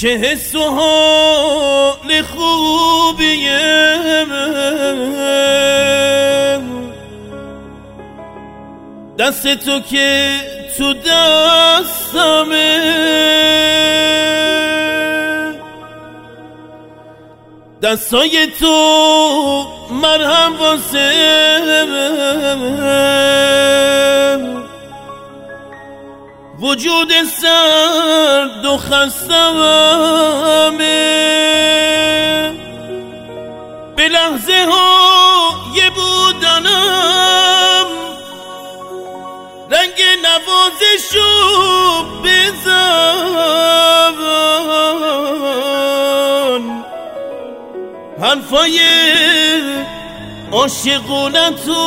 چه حس و حال خوبیه دست تو که تو دستمه دستای تو مرهم واسه وجود سرد و خستمه به لحظه های بودنم رنگ نوازشو بزن حرفای عاشقونتو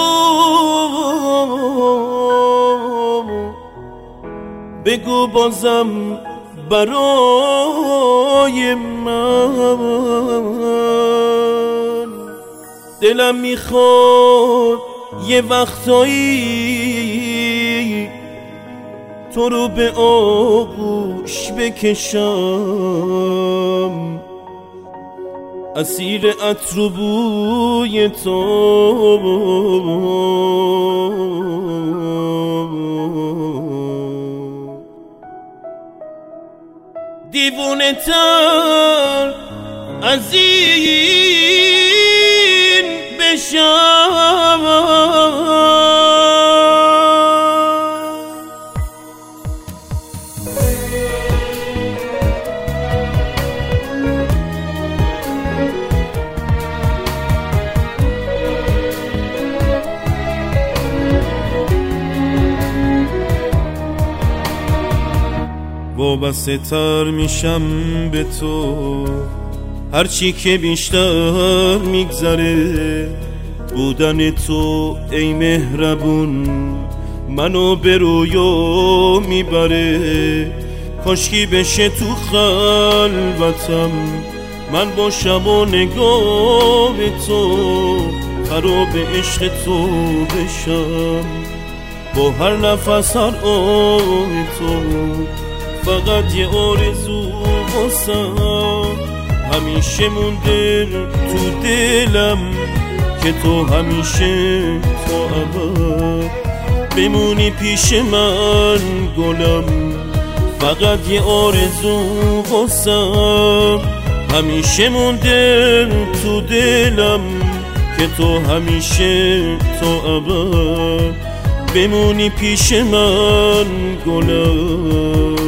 بگو بازم برای من دلم میخواد یه وقتایی تو رو به آغوش بکشم اسیر عطر و بوی تو دیوونه تر از این بشم وابسته تر میشم به تو هرچی که بیشتر میگذره بودن تو ای مهربون منو به رویا میبره کاشکی بشه تو خلوتم من باشم و نگاه تو خراب عشق تو بشم با هر نفس هر آه تو فقط یه آرزو واسم همیشه مونده تو دلم که تو همیشه تا ابد بمونی پیش من گلم فقط یه آرزو واسم همیشه مونده تو دلم که تو همیشه تا ابد بمونی پیش من گلم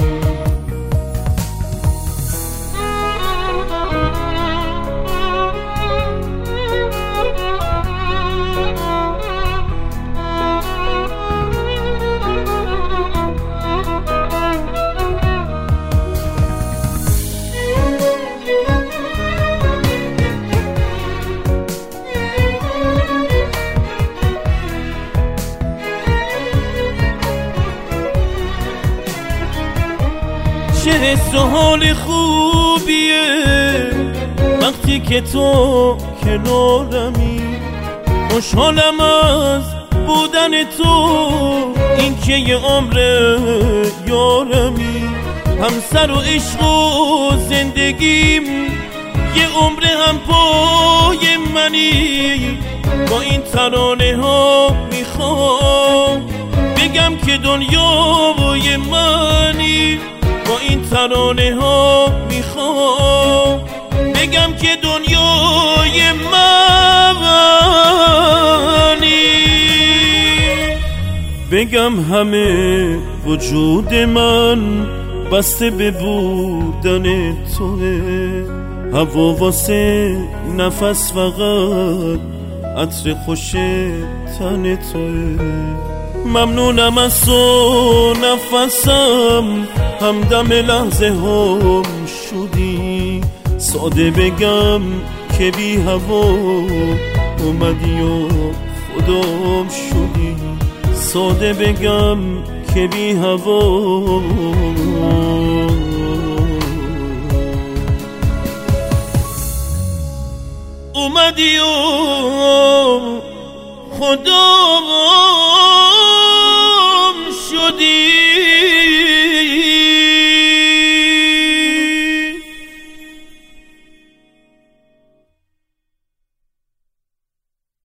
چه حس و حال خوبیه وقتی که تو کنارمی خوشحالم از بودن تو این که یه عمر یارمی همسر و عشق و زندگیم یه عمر هم پای منی با این ترانه ها میخوام بگم که دنیای منی با این ترانه ها میخوام بگم که دنیای منی بگم همه وجود من بسته به بودن توه هوا واسه نفس فقط عطر خوش تن توه ممنونم از تو نفسم همدم لحظه هم شدی ساده بگم که بی هوا اومدی و خودم شدی ساده بگم که بی هوا اومدی و خودم شدی